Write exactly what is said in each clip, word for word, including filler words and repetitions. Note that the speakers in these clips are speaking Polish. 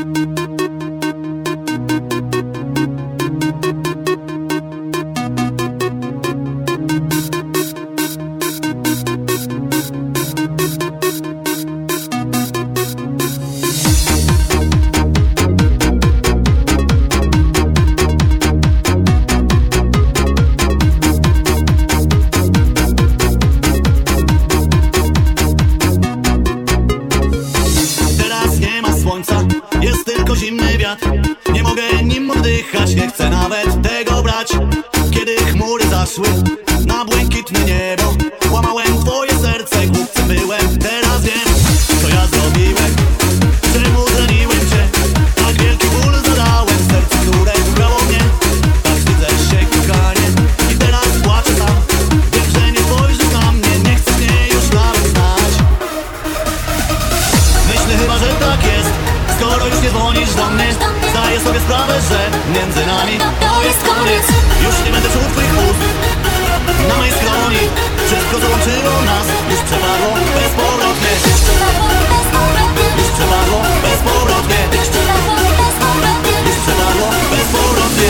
Jest tylko zimny wiatr, nie mogę nim oddychać, nie chcę nawet tego brać. Kiedy chmury zaszły na błękitne niebo, łamałem twoje serce, głupcem byłem. Teraz wiem, co ja zrobiłem, czemu zraniłem cię. Tak wielki ból zadałem sercu, które kochało mnie. Tak wstydzę się, kochanie, i teraz płaczę sam. Wiem, że nie spojrzysz na mnie, nie chcesz mnie już nawet znać. Myślę chyba, że tak jest, skoro już nie dzwonisz do mnie. Zdaję sobie sprawę, że między nami to jest koniec. Już nie będę czuł twych ust na mojej skroni. Wszystko co łączyło nas już przepadło bezpowrotnie. Już przepadło bezpowrotnie. Już przepadło bezpowrotnie.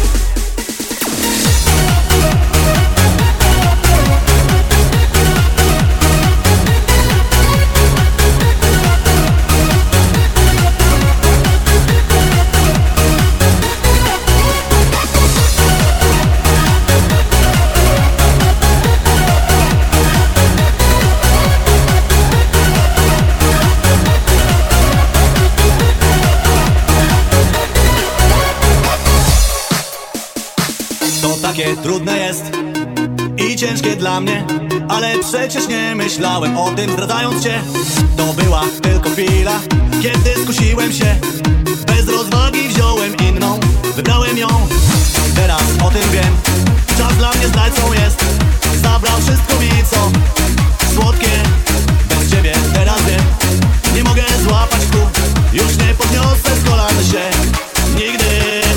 Takie trudne jest i ciężkie dla mnie, ale przecież nie myślałem o tym, zdradzając cię. To była tylko chwila, kiedy skusiłem się. Bez rozwagi wziąłem inną, wybrałem ją. Teraz o tym wiem, czas dla mnie zdrajcą jest. Zabrał wszystko mi, co słodkie. Bez ciebie teraz wiem, nie mogę złapać kół. Już nie podniosę z kolan się nigdy.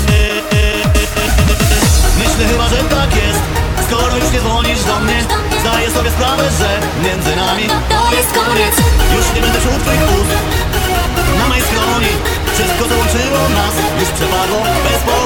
Myślę chyba, że tak jest, skoro już nie dzwonisz do mnie. Zdaję sobie sprawę, że między nami to jest koniec. Już nie będę czuł twych ust na mojej skroni. Wszystko co łączyło nas już przepadło bezpowrotnie.